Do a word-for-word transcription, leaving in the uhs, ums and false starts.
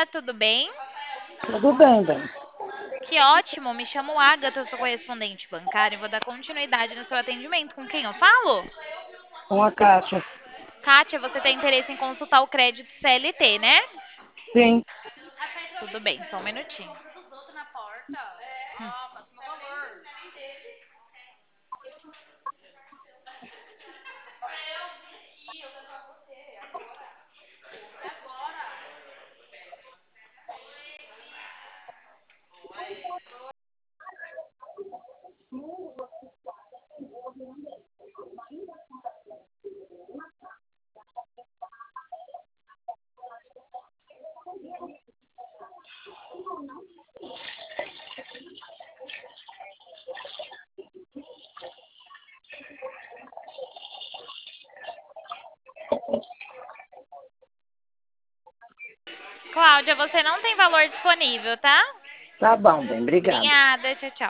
dia, tudo bem? Tudo bem, bem. Que ótimo, me chamo Agatha, sou correspondente bancária e vou dar continuidade no seu atendimento. Com quem eu falo? Com a Kátia. Kátia, você tem interesse em consultar o crédito C L T, né? Sim. Tudo bem, só um minutinho. Hum. Cláudia, você não tem valor disponível, tá? Tá bom, bem. Obrigada. Obrigada, tchau, tchau.